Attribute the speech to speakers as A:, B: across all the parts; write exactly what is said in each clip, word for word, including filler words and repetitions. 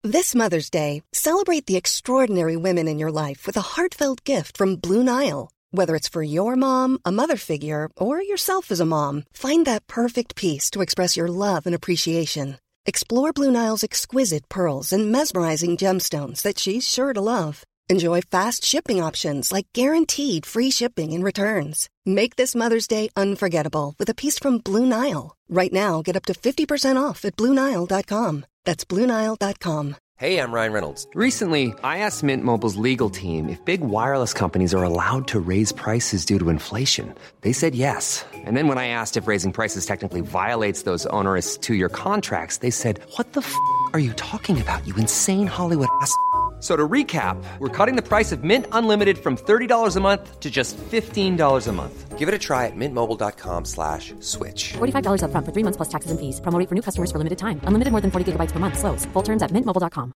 A: This Mother's Day, celebrate the extraordinary women in your life with a heartfelt gift from Blue Nile. Whether it's for your mom, a mother figure, or yourself as a mom, find that perfect piece to express your love and appreciation. Explore Blue Nile's exquisite pearls and mesmerizing gemstones that she's sure to love. Enjoy fast shipping options like guaranteed free shipping and returns. Make this Mother's Day unforgettable with a piece from Blue Nile. Right now, get up to fifty percent off at Blue Nile dot com. That's Blue Nile dot com.
B: Hey, I'm Ryan Reynolds. Recently, I asked Mint Mobile's legal team if big wireless companies are allowed to raise prices due to inflation. They said yes. And then when I asked if raising prices technically violates those onerous two-year contracts, they said, what the f*** are you talking about, you insane Hollywood ass f- So to recap, we're cutting the price of Mint Unlimited from thirty dollars a month to just fifteen dollars a month. Give it a try at mintmobile.com slash switch.
C: forty-five dollars up front for three months plus taxes and fees. Promo rate for new customers for limited time. Unlimited more than forty gigabytes per month. Slows full terms at mint mobile dot com.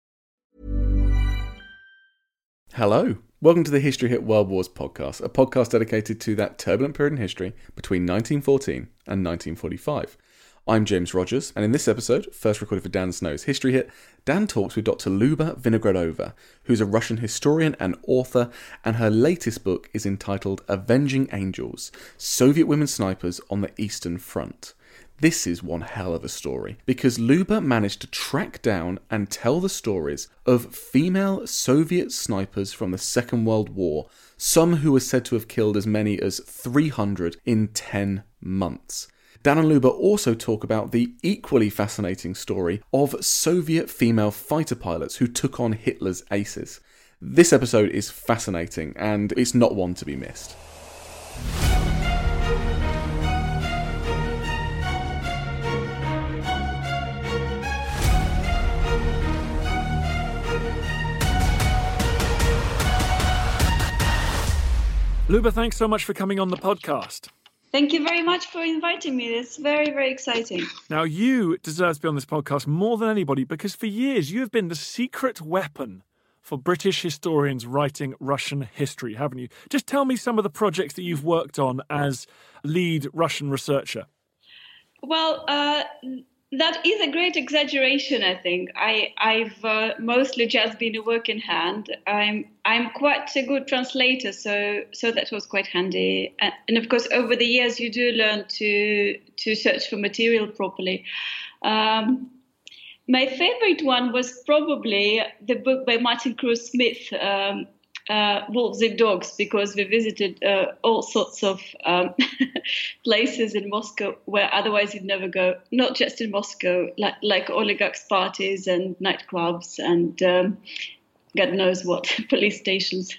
D: Hello. Welcome to the History Hit World Wars podcast, a podcast dedicated to that turbulent period in history between nineteen fourteen and nineteen forty-five. I'm James Rogers, and in this episode, first recorded for Dan Snow's History Hit, Dan talks with Doctor Luba Vinogradova, who's a Russian historian and author, and her latest book is entitled Avenging Angels, Soviet Women Snipers on the Eastern Front. This is one hell of a story, because Luba managed to track down and tell the stories of female Soviet snipers from the Second World War, some who were said to have killed as many as three hundred in ten months. Dan and Luba also talk about the equally fascinating story of Soviet female fighter pilots who took on Hitler's aces. This episode is fascinating, and it's not one to be missed.
E: Luba, thanks so much for coming on the podcast.
F: Thank you very much for inviting me. It's very, very exciting.
E: Now, you deserve to be on this podcast more than anybody because for years you have been the secret weapon for British historians writing Russian history, haven't you? Just tell me some of the projects that you've worked on as lead Russian researcher.
F: Well, uh, that is a great exaggeration, I think. I, I've uh, mostly just been a work in hand. I'm I'm quite a good translator, so so that was quite handy. And, and of course, over the years, you do learn to to search for material properly. Um, my favorite one was probably the book by Martin Cruz Smith, um, uh, Wolves and Dogs, because we visited uh, all sorts of um, places in Moscow where otherwise you'd never go, not just in Moscow, like, like oligarchs' parties and nightclubs and um, God knows what, police stations.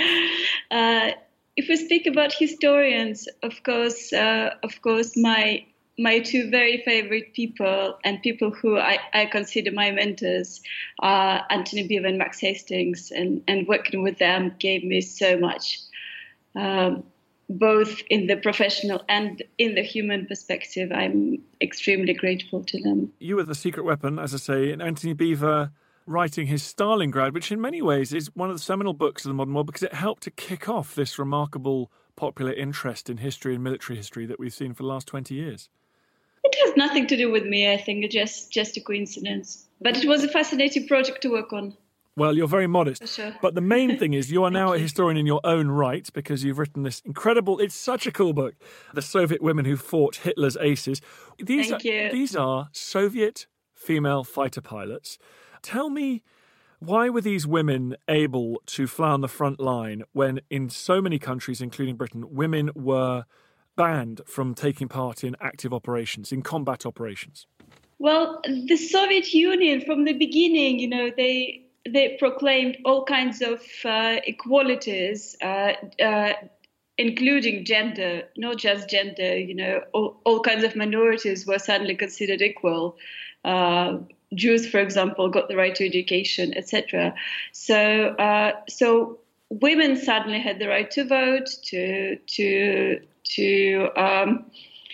F: uh, if we speak about historians, of course, uh, of course, my my two very favorite people and people who I, I consider my mentors are Anthony Beevor and Max Hastings, and, and working with them gave me so much, um, both in the professional and in the human perspective. I'm extremely grateful to them.
E: You were the secret weapon, as I say, and Anthony Beevor writing his Stalingrad, which in many ways is one of the seminal books of the modern world because it helped to kick off this remarkable popular interest in history and military history that we've seen for the last twenty years.
F: It has nothing to do with me, I think. It's just, just a coincidence. But it was a fascinating project to work on.
E: Well, you're very modest.
F: For sure.
E: But the main thing is you are now a historian in your own right because you've written this incredible, it's such a cool book, The Soviet Women Who Fought Hitler's Aces. These
F: Thank
E: are,
F: you.
E: These are Soviet female fighter pilots. Tell me, why were these women able to fly on the front line when in so many countries, including Britain, women were banned from taking part in active operations, in combat operations?
F: Well, the Soviet Union, from the beginning, you know, they they proclaimed all kinds of uh, equalities, uh, uh, including gender, not just gender, you know, all, all kinds of minorities were suddenly considered equal. Uh, Jews, for example, got the right to education, et cetera. So, uh, so women suddenly had the right to vote, to to to um,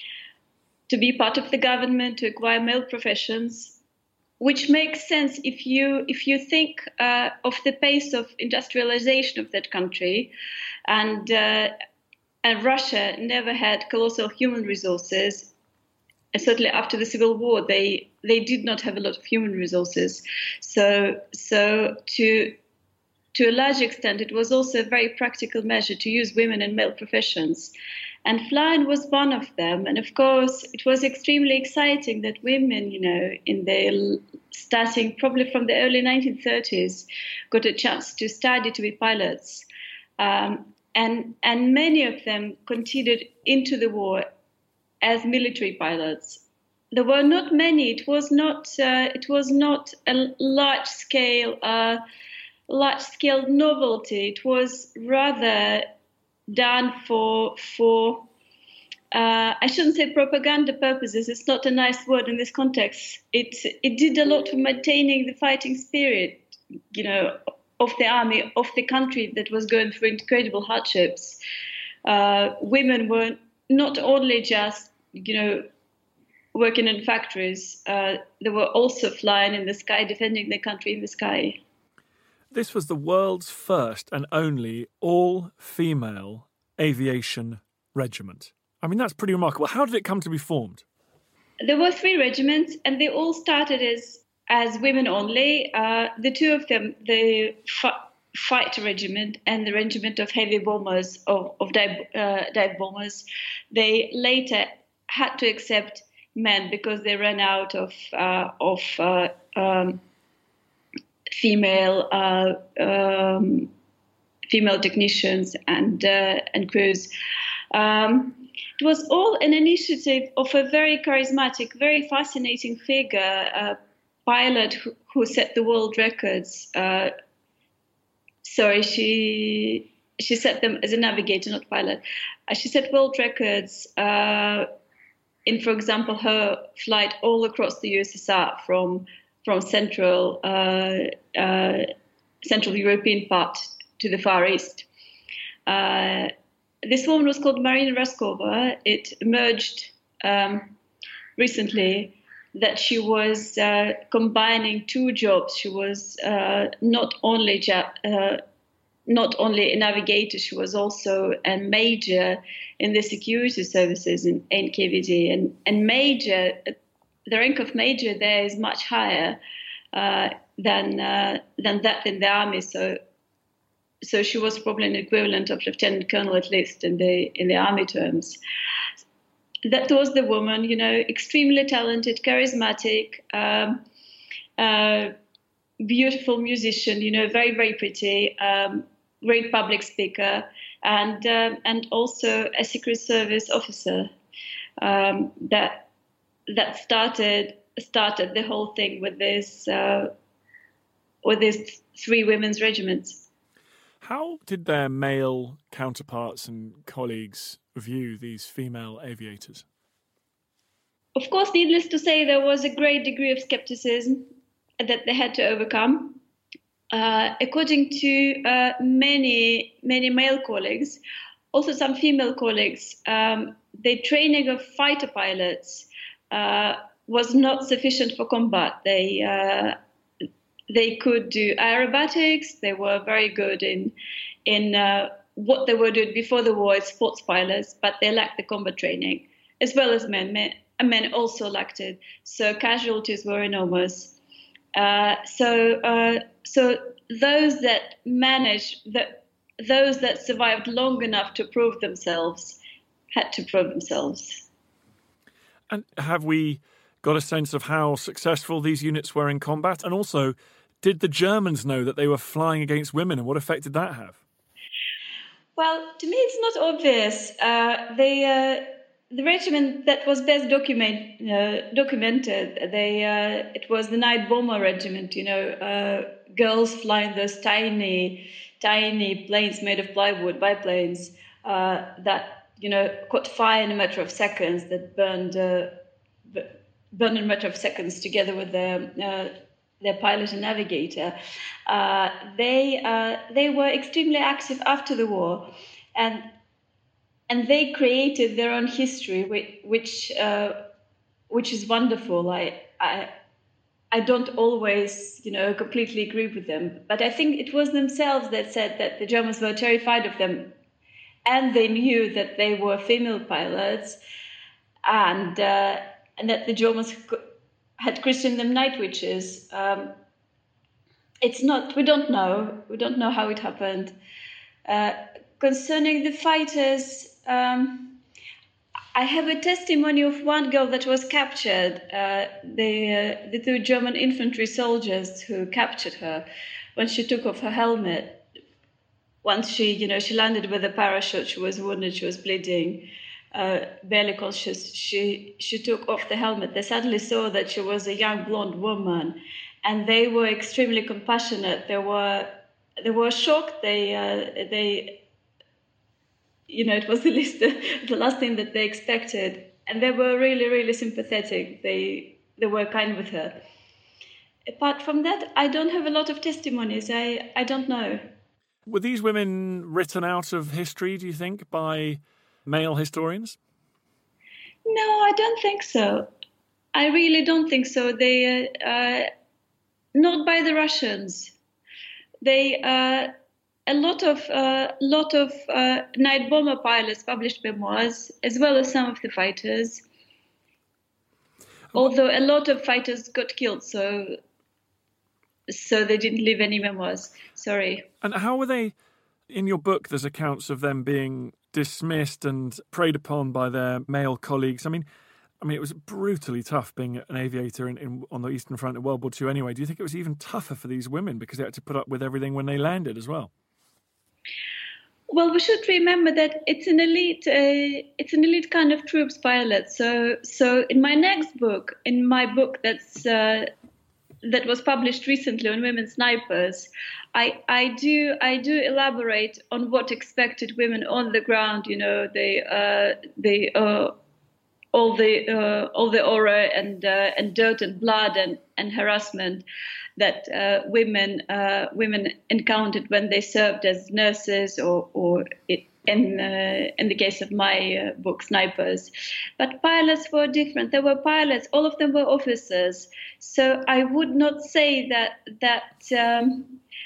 F: to be part of the government, to acquire male professions, which makes sense if you if you think uh, of the pace of industrialization of that country, and uh, and Russia never had colossal human resources. And certainly after the Civil War, they they did not have a lot of human resources. So, so to to a large extent, it was also a very practical measure to use women in male professions. And flying was one of them. And of course, it was extremely exciting that women, you know, in the starting probably from the early nineteen thirties, got a chance to study to be pilots. Um, and, and many of them continued into the war as military pilots. There were not many. It was not. Uh, it was not a large scale, uh, large scale novelty. It was rather done for for. Uh, I shouldn't say propaganda purposes. It's not a nice word in this context. It it did a lot for maintaining the fighting spirit, you know, of the army, of the country that was going through incredible hardships. Uh, women were not only just, you know, working in factories, uh, they were also flying in the sky, defending their country in the sky.
E: This was the world's first and only all-female aviation regiment. I mean, that's pretty remarkable. How did it come to be formed?
F: There were three regiments, and they all started as as women only. Uh, the two of them, the f- fight regiment and the regiment of heavy bombers, of, of dive, uh, dive bombers, they later had to accept men because they ran out of uh, of uh, um, female uh, um, female technicians and uh, and crews. Um, it was all an initiative of a very charismatic, very fascinating figure, a pilot who, who set the world records. Uh, sorry, she she set them as a navigator, not pilot. Uh, she set world records. Uh, in, for example, her flight all across the U S S R from from central uh, uh, Central European part to the Far East. Uh, this woman was called Marina Raskova. It emerged um, recently that she was uh, combining two jobs. She was uh, not only ja- uh, not only a navigator, she was also a major in the security services in N K V D. And, and major, the rank of major there is much higher uh, than uh, than that in the army. So, so she was probably an equivalent of lieutenant colonel, at least in the in the army terms. That was the woman, you know, extremely talented, charismatic, um, uh, beautiful musician, you know, very, very pretty, um, great public speaker, and um, and also a Secret Service officer. Um, that that started started the whole thing with this uh, with these three women's regiments.
E: How did their male counterparts and colleagues view these female aviators?
F: Of course, needless to say, there was a great degree of skepticism that they had to overcome. Uh, according to uh, many, many male colleagues, also some female colleagues, um, the training of fighter pilots uh, was not sufficient for combat. They uh, they could do aerobatics. They were very good in in uh, what they were doing before the war as sports pilots, but they lacked the combat training, as well as men. Men, men also lacked it. So casualties were enormous. Uh, so, uh, so those that managed, that those that survived long enough to prove themselves, had to prove themselves.
E: And have we got a sense of how successful these units were in combat? And also, did the Germans know that they were flying against women, and what effect did that have?
F: Well, to me, it's not obvious. Uh, the uh, the regiment that was best document, uh, documented, they uh, it was the Night Bomber Regiment. You know, uh, girls flying those tiny, tiny planes made of plywood, biplanes uh, that you know caught fire in a matter of seconds, that burned uh, burned in a matter of seconds together with the. Uh, their pilot and navigator. Uh, they uh, they were extremely active after the war, and and they created their own history, which which, uh, which is wonderful. I, I I don't always you know completely agree with them, but I think it was themselves that said that the Germans were terrified of them, and they knew that they were female pilots, and uh, and that the Germans could, had christened them night witches. Um, it's not. We don't know. We don't know how it happened. Uh, concerning the fighters, um, I have a testimony of one girl that was captured. Uh, the uh, the two German infantry soldiers who captured her when she took off her helmet. Once she, you know, she landed with a parachute. She was wounded. She was bleeding, uh, barely conscious. She she took off the helmet. They suddenly saw that she was a young blonde woman, and they were extremely compassionate. They were they were shocked. They uh, they, you know, it was the least the last thing that they expected, and they were really really sympathetic. They they were kind with her. Apart from that, I don't have a lot of testimonies. I I don't know.
E: Were these women written out of history, do you think, by male historians?
F: No, I don't think so. I really don't think so. They, uh, uh, not by the Russians. They, uh, a lot of, uh, lot of uh, night bomber pilots published memoirs, as well as some of the fighters. Although a lot of fighters got killed, so. So they didn't leave any memoirs. Sorry.
E: And how were they, in your book, there's accounts of them being dismissed and preyed upon by their male colleagues. I mean, I mean, it was brutally tough being an aviator in, in, on the Eastern Front in World War Two anyway. Do you think it was even tougher for these women because they had to put up with everything when they landed as well?
F: Well, we should remember that it's an elite, uh, it's an elite kind of troops pilot. So, so in my next book, in my book that's uh, that was published recently on women snipers, I, I do I do elaborate on what expected women on the ground. You know, they uh, they uh, all the uh, all the aura and uh, and dirt and blood and, and harassment that uh, women uh, women encountered when they served as nurses or or in uh, in the case of my uh, book, snipers. But pilots were different. There were pilots. All of them were officers. So I would not say that that um,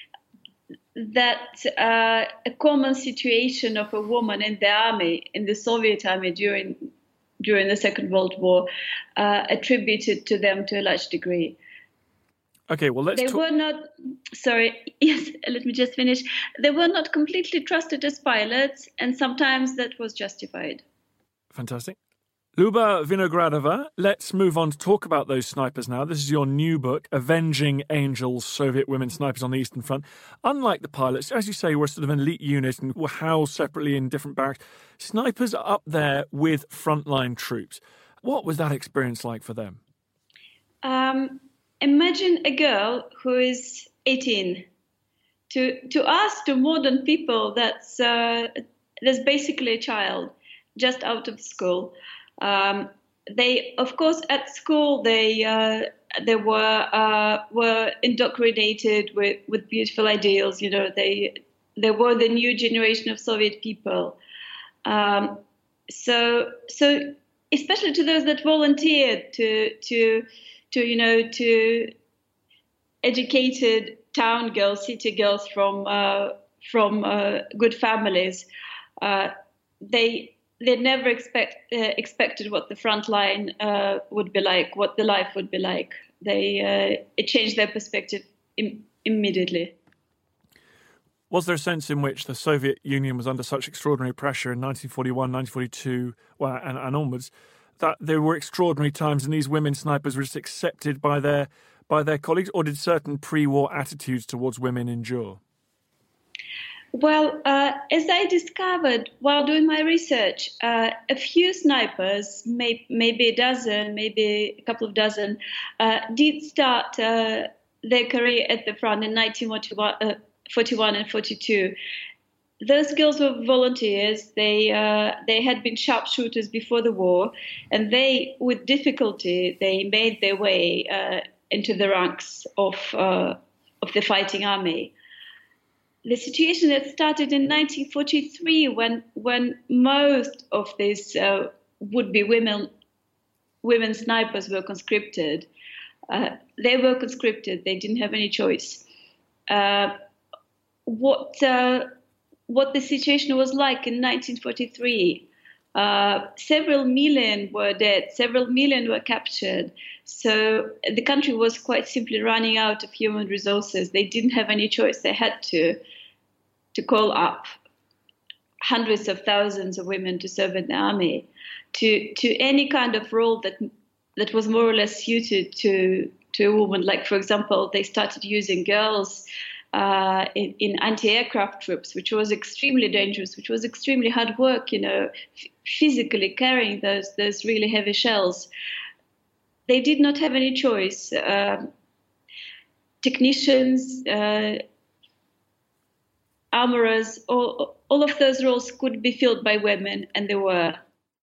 F: that uh, a common situation of a woman in the army, in the Soviet army during during the Second World War, uh, attributed to them to a large degree.
E: Okay, well, let's
F: They
E: talk-
F: were not, sorry, yes, let me just finish. They were not completely trusted as pilots, and sometimes that was justified.
E: Fantastic. Luba Vinogradova, let's move on to talk about those snipers now. This is your new book, Avenging Angels, Soviet Women Snipers on the Eastern Front. Unlike the pilots, as you say, were sort of an elite unit and were housed separately in different barracks. Snipers are up there with frontline troops. What was that experience like for them?
F: Um... Imagine a girl who is eighteen. To to us, to modern people, that's uh, that's basically a child just out of school. Um, they, of course, at school they uh, they were uh, were indoctrinated with, with beautiful ideals. You know, they they were the new generation of Soviet people. Um, so so especially to those that volunteered to to. to, you know, to educated town girls, city girls from uh, from uh, good families. Uh, they they never expect uh, expected what the front line uh, would be like, what the life would be like. They uh, it changed their perspective im- immediately.
E: Was there a sense in which the Soviet Union was under such extraordinary pressure in nineteen forty-one, nineteen forty-two, well, and, and onwards, that there were extraordinary times and these women snipers were just accepted by their by their colleagues, or did certain pre-war attitudes towards women endure?
F: Well, uh, as I discovered while doing my research, uh, a few snipers, may, maybe a dozen, maybe a couple of dozen, uh, did start uh, their career at the front in nineteen forty-one and forty-two. Those girls were volunteers. They uh, they had been sharpshooters before the war, and they, with difficulty, they made their way uh, into the ranks of uh, of the fighting army. The situation that started in nineteen forty-three, when when most of these uh, would-be women women snipers were conscripted. Uh, they were conscripted. They didn't have any choice. Uh, what uh, what the situation was like in nineteen forty-three Uh, several million were dead, several million were captured. So the country was quite simply running out of human resources. They didn't have any choice. They had to to call up hundreds of thousands of women to serve in the army, to to any kind of role that that was more or less suited to to a woman. Like, for example, they started using girls Uh, in, in anti-aircraft troops, which was extremely dangerous, which was extremely hard work, you know, f- physically carrying those those really heavy shells. They did not have any choice. Uh, technicians, uh, armorers, all, all of those roles could be filled by women, and they were.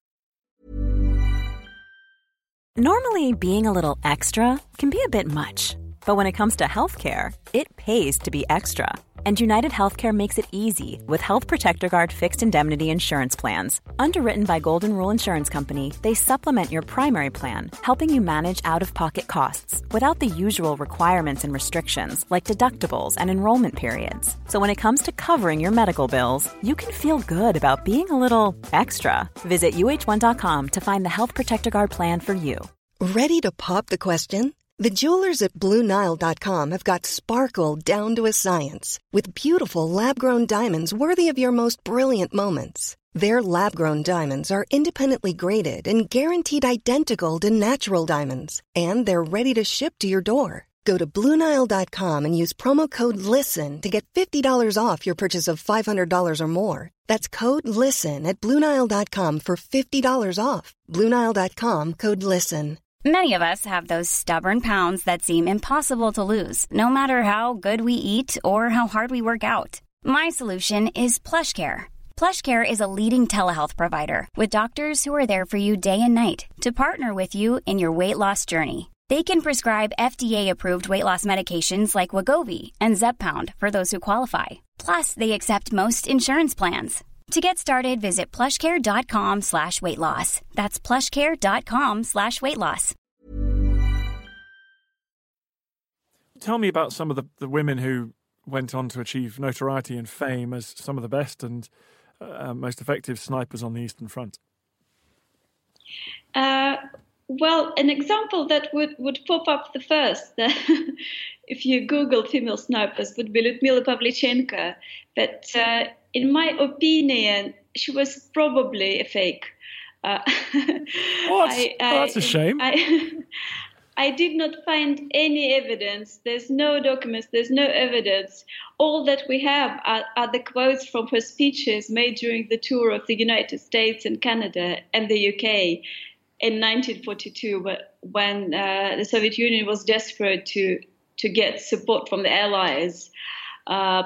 G: Normally, being a little extra can be a bit much. But when it comes to healthcare, it pays to be extra. And United Healthcare makes it easy with Health Protector Guard fixed indemnity insurance plans. Underwritten by Golden Rule Insurance Company, they supplement your primary plan, helping you manage out-of-pocket costs without the usual requirements and restrictions like deductibles and enrollment periods. So when it comes to covering your medical bills, you can feel good about being a little extra. Visit U H one dot com to find the Health Protector Guard plan for you.
A: Ready to pop the question? The jewelers at Blue Nile dot com have got sparkle down to a science with beautiful lab-grown diamonds worthy of your most brilliant moments. Their lab-grown diamonds are independently graded and guaranteed identical to natural diamonds, and they're ready to ship to your door. Go to Blue Nile dot com and use promo code LISTEN to get fifty dollars off your purchase of five hundred dollars or more. That's code LISTEN at Blue Nile dot com for fifty dollars off. Blue Nile dot com, code LISTEN.
H: Many of us have those stubborn pounds that seem impossible to lose, no matter how good we eat or how hard we work out. My solution is PlushCare. PlushCare is a leading telehealth provider with doctors who are there for you day and night to partner with you in your weight loss journey. They can prescribe F D A-approved weight loss medications like Wegovy and Zepbound for those who qualify. Plus, they accept most insurance plans. To get started, visit plushcare.com slash weight loss. That's plushcare.com slash weight loss.
E: Tell me about some of the, the women who went on to achieve notoriety and fame as some of the best and uh, most effective snipers on the Eastern Front.
F: Uh, well, an example that would, would pop up the first, if you Google female snipers, would be Lyudmila Pavlichenko. But uh, in my opinion, she was probably a fake. Uh,
E: what?
F: I,
E: I, oh, that's a shame.
F: I, I did not find any evidence. There's no documents. There's no evidence. All that we have are, are the quotes from her speeches made during the tour of the United States and Canada and the U K in nineteen forty-two, when uh, the Soviet Union was desperate to, to get support from the Allies. Uh,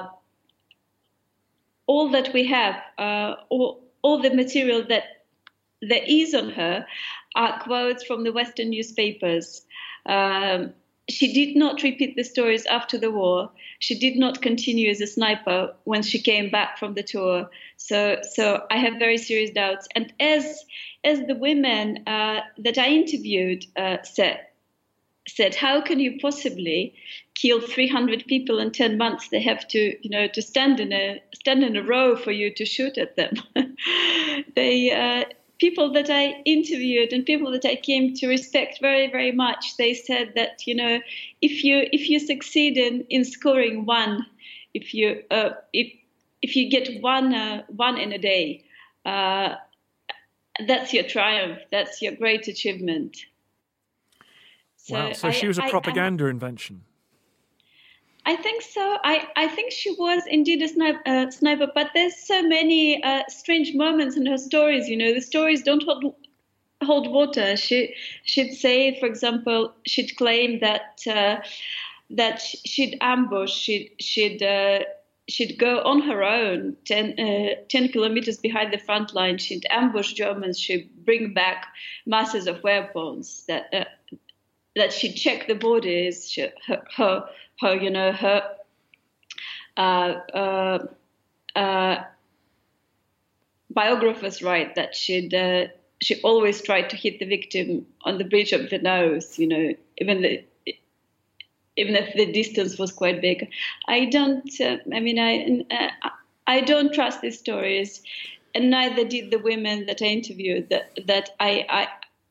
F: all that we have, uh, all, all the material that there is on her are quotes from the Western newspapers. Um, she did not repeat the stories after the war. She did not continue as a sniper when she came back from the tour. So, so I have very serious doubts. And as as the women uh, that I interviewed uh, said, said, how can you possibly kill three hundred people in ten months? They have to, you know, to stand in a stand in a row for you to shoot at them. they. Uh, People that I interviewed and people that I came to respect very, very much, they said that, you know, if you if you succeed in, in scoring one, if you uh, if if you get one uh, one in a day, uh, that's your triumph. That's your great achievement.
E: So wow! So I, she was a propaganda I, invention.
F: I think so. I, I think she was indeed a sniper, uh, sniper but there's so many uh, strange moments in her stories. You know, the stories don't hold, hold water. She, she'd say, for example, she'd claim that uh, that she'd ambush, she'd she'd uh, she'd go on her own ten, uh, ten kilometers behind the front line. She'd ambush Germans. She'd bring back masses of weapons. That uh, that she'd check the borders. She, her, her Her, you know, her uh, uh, uh, biographers write that she'd uh, she always tried to hit the victim on the bridge of the nose, you know, even the even if the distance was quite big. I don't. Uh, I mean, I uh, I don't trust these stories. and neither did the women that I interviewed that that I I,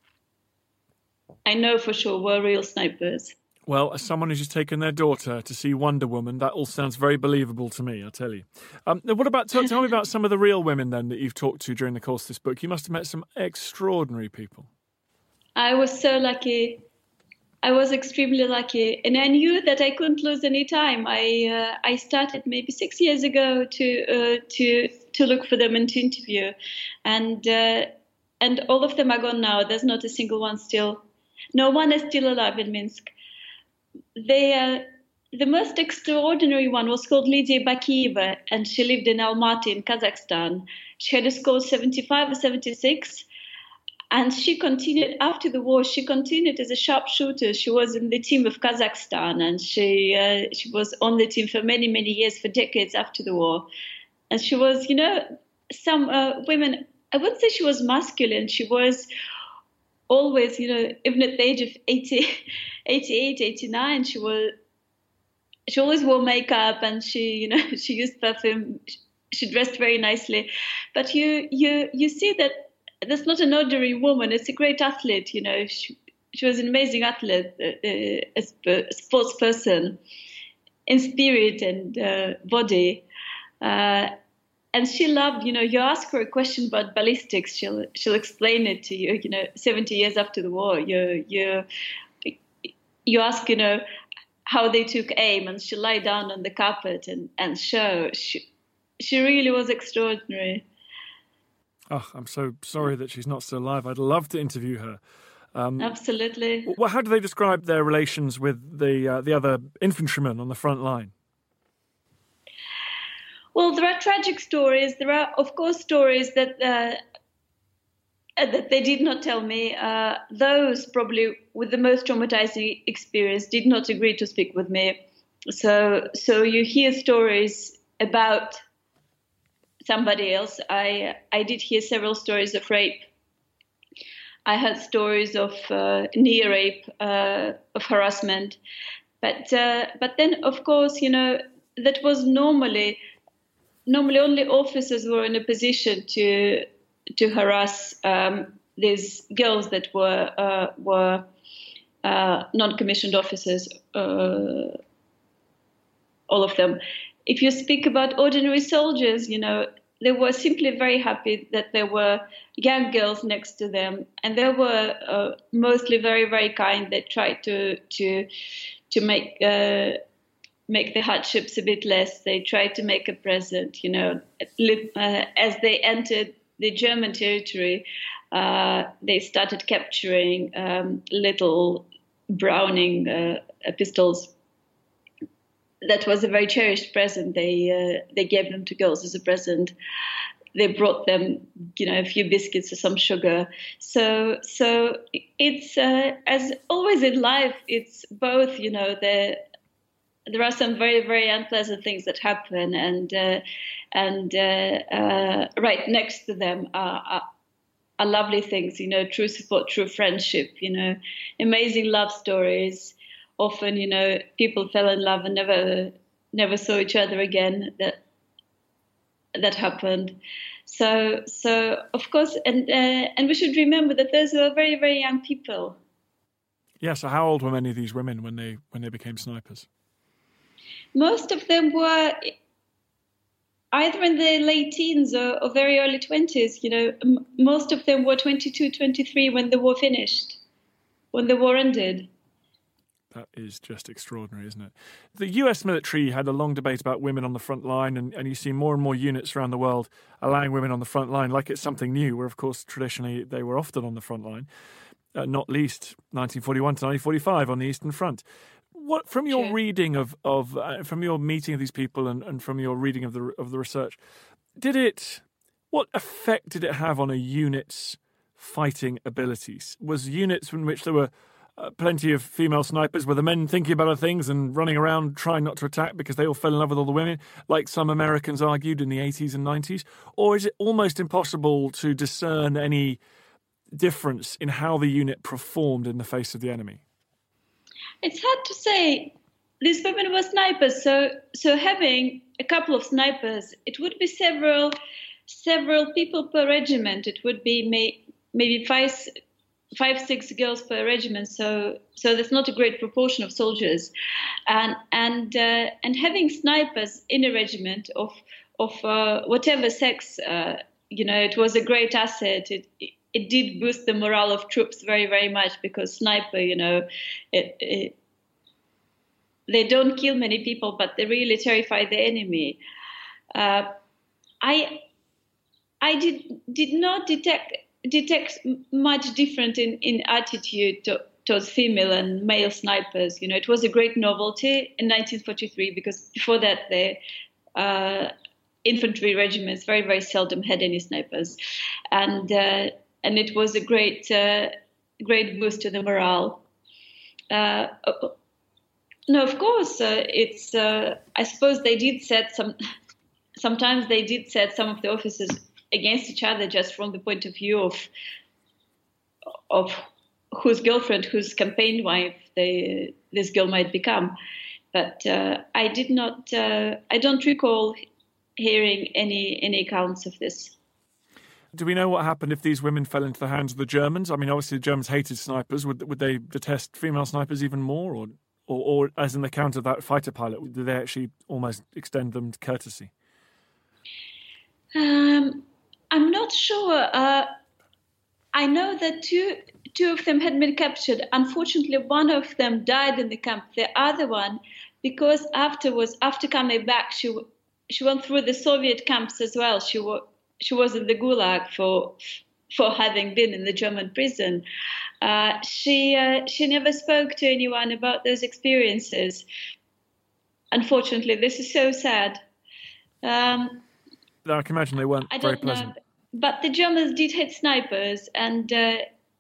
F: I know for sure were real snipers.
E: Well, as someone who's just taken their daughter to see Wonder Woman, that all sounds very believable to me, I tell you. Um, what about, tell, tell me about some of the real women then that you've talked to during the course of this book. You must have met some extraordinary people.
F: I was so lucky. I was extremely lucky, and I knew that I couldn't lose any time. I uh, I started maybe six years ago to uh, to to look for them and to interview, and uh, and all of them are gone now. There's not a single one still. No one is still alive in Minsk. They, uh, the most extraordinary one was called Lydia Bakieva, and she lived in Almaty in Kazakhstan. She had a score seventy-five or seventy-six, and she continued after the war. She continued as a sharpshooter. She was in the team of Kazakhstan, and she uh, she was on the team for many, many years, for decades after the war. And she was, you know, some uh, women, I wouldn't say she was masculine. She was always, you know, even at the age of eighty, eighty-eight, eighty-nine, she was, she always wore makeup, and she, you know, she used perfume. She dressed very nicely. But you, you, you see that that's not an ordinary woman. It's a great athlete. You know, she, she was an amazing athlete, uh, a, a sports person in spirit and uh, body. Uh, And she loved, you know, you ask her a question about ballistics, she'll she'll explain it to you. You know, seventy years after the war, you you you ask, you know, how they took aim, and she'll lie down on the carpet and and show. She she really was extraordinary.
E: Oh, I'm so sorry that she's not still alive. I'd love to interview her. Um,
F: Absolutely.
E: Well, how do they describe their relations with the uh, the other infantrymen on the front line?
F: Well, there are tragic stories. There are, of course, stories that uh, that they did not tell me. Uh, those probably with the most traumatizing experience did not agree to speak with me. So, so you hear stories about somebody else. I I did hear several stories of rape. I heard stories of uh, near rape, uh, of harassment, but uh, but then, of course, you know, that was normally. Normally, only officers were in a position to to harass um, these girls that were uh, were uh, non-commissioned officers. Uh, all of them. If you speak about ordinary soldiers, you know, they were simply very happy that there were young girls next to them, and they were uh, mostly very, very kind. They tried to to to make. Uh, make the hardships a bit less. They tried to make a present, you know, uh, as they entered the German territory, uh, they started capturing um, little Browning uh, pistols. That was a very cherished present. They uh, they gave them to girls as a present. They brought them, you know, a few biscuits or some sugar. So so it's, uh, as always in life, it's both, you know, the there are some very, very unpleasant things that happen, and uh, and uh, uh, right next to them are, are, are lovely things, you know, true support, true friendship, you know, amazing love stories. Often, you know, people fell in love and never never saw each other again. That that happened. So so of course, and uh, and we should remember that those were very, very young people.
E: Yeah. So how old were many of these women when they when they became snipers?
F: Most of them were either in their late teens or, or very early twenties. You know, m- most of them were twenty-two, twenty-three when the war finished, when the war ended.
E: That is just extraordinary, isn't it? The U S military had a long debate about women on the front line, and, and you see more and more units around the world allowing women on the front line like it's something new, where, of course, traditionally they were often on the front line, uh, not least nineteen forty-one to nineteen forty-five on the Eastern Front. What, from your
F: Sure.
E: reading of, of uh, from your meeting of these people and, and from your reading of the of the research, did it, what effect did it have on a unit's fighting abilities? Was units in which there were uh, plenty of female snipers, were the men thinking about other things and running around trying not to attack because they all fell in love with all the women, like some Americans argued in the eighties and nineties? Or is it almost impossible to discern any difference in how the unit performed in the face of the enemy?
F: It's hard to say. These women were snipers, so so having a couple of snipers, it would be several several people per regiment. It would be may, maybe five, five, six girls per regiment. So, so that's not a great proportion of soldiers, and and uh, and having snipers in a regiment of of uh, whatever sex, uh, you know, it was a great asset. It, it it did boost the morale of troops very, very much, because sniper, you know, it, it, they don't kill many people, but they really terrify the enemy. Uh, I I did did not detect detect much different in, in attitude to, towards female and male snipers. You know, it was a great novelty in nineteen forty-three, because before that the uh, infantry regiments very, very seldom had any snipers, and uh, and it was a great uh, great boost to the morale. Uh, no, of course, uh, it's. Uh, I suppose they did set some. Sometimes they did set some of the officers against each other, just from the point of view of of whose girlfriend, whose campaign wife they, this girl might become. But uh, I did not. Uh, I don't recall hearing any any accounts of this.
E: Do we know what happened if these women fell into the hands of the Germans? I mean, obviously the Germans hated snipers. Would would they detest female snipers even more, or or, or as in the account of that fighter pilot, did they actually almost extend them courtesy?
F: Um, I'm not sure. Uh, I know that two two of them had been captured. Unfortunately, one of them died in the camp. The other one, because afterwards, after coming back, she she went through the Soviet camps as well. She was she was in the Gulag for for having been in the German prison. Uh, she uh, she never spoke to anyone about those experiences. Unfortunately, this is so sad. Um,
E: I can imagine they weren't
F: I
E: very
F: don't know,
E: pleasant.
F: but the Germans did hate snipers, and uh,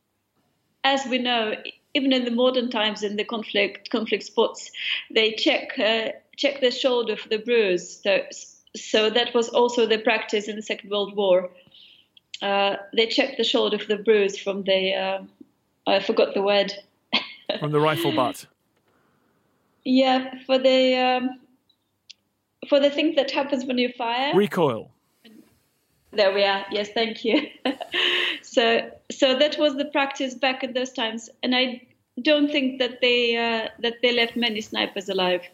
F: as we know, even in the modern times in the conflict conflict spots, they check uh, check the shoulder for the bruise. So, so that was also the practice in the Second World War. Uh, they checked the shoulder for the bruise from the uh, I forgot the word.
E: From the rifle butt.
F: Yeah, for the um, for the thing that happens when you fire.
E: Recoil.
F: There we are. Yes, thank you. so, so that was the practice back in those times, and I don't think that they uh, that they left many snipers alive.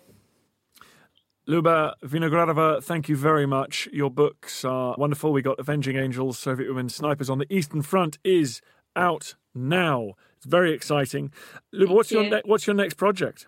E: Luba Vinogradova, thank you very much. Your books are wonderful. We got Avenging Angels, Soviet Women Snipers on the Eastern Front is out now. It's very exciting. Luba, what's your ne- what's your next project?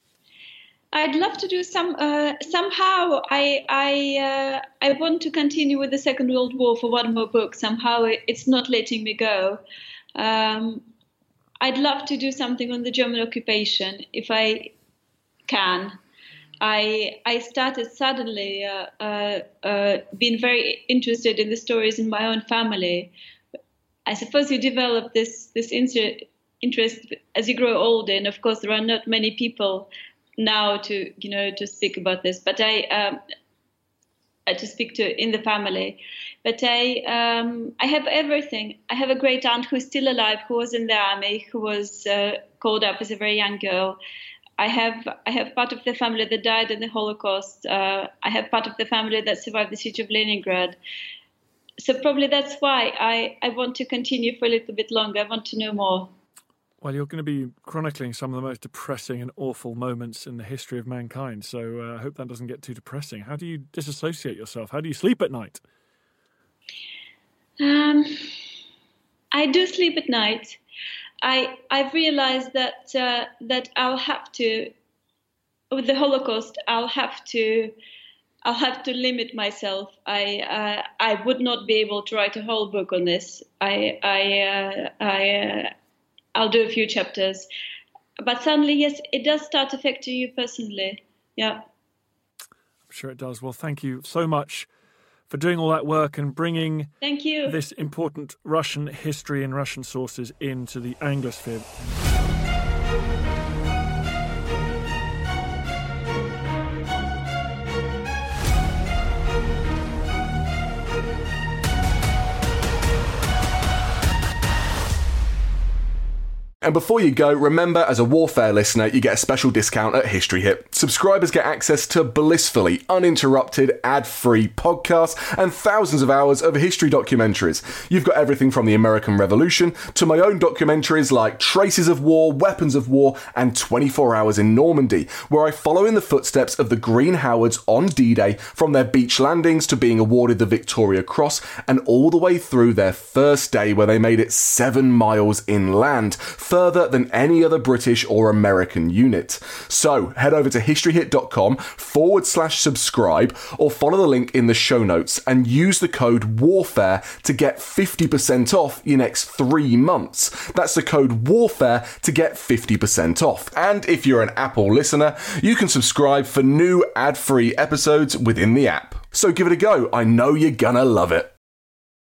F: I'd love to do some. Uh, somehow, I I uh, I want to continue with the Second World War for one more book. Somehow, it's not letting me go. Um, I'd love to do something on the German occupation if I can. I I started suddenly uh, uh, uh, being very interested in the stories in my own family. I suppose you develop this this inter- interest as you grow older, and of course, there are not many people now to you know to speak about this, but I um, to speak to in the family. But I um, I have everything. I have a great aunt who is still alive, who was in the army, who was uh, called up as a very young girl. I have I have part of the family that died in the Holocaust. Uh, I have part of the family that survived the siege of Leningrad. So probably that's why I, I want to continue for a little bit longer. I want to know more.
E: Well, you're going to be chronicling some of the most depressing and awful moments in the history of mankind. So uh, I hope that doesn't get too depressing. How do you disassociate yourself? How do you sleep at night?
F: Um, I do sleep at night. I I've realized that uh, that I'll have to, with the Holocaust, I'll have to, I'll have to limit myself. I uh, I would not be able to write a whole book on this. I I uh, I uh, I'll do a few chapters, but suddenly, yes, it does start affecting you personally. Yeah,
E: I'm sure it does. Well, thank you so much for doing all that work and bringing
F: Thank you.
E: this important Russian history and Russian sources into the Anglosphere.
D: And before you go, remember, as a Warfare listener, you get a special discount at History Hit. Subscribers get access to blissfully uninterrupted, ad-free podcasts and thousands of hours of history documentaries. You've got everything from the American Revolution to my own documentaries like Traces of War, Weapons of War, and twenty-four hours in Normandy, where I follow in the footsteps of the Green Howards on D-Day, from their beach landings to being awarded the Victoria Cross, and all the way through their first day where they made it seven miles inland, further than any other British or American unit. So head over to historyhit.com forward slash subscribe or follow the link in the show notes and use the code WARFARE to get fifty percent off your next three months. That's the code WARFARE to get fifty percent off. And if you're an Apple listener, you can subscribe for new ad-free episodes within the app. So give it a go. I know you're gonna love it.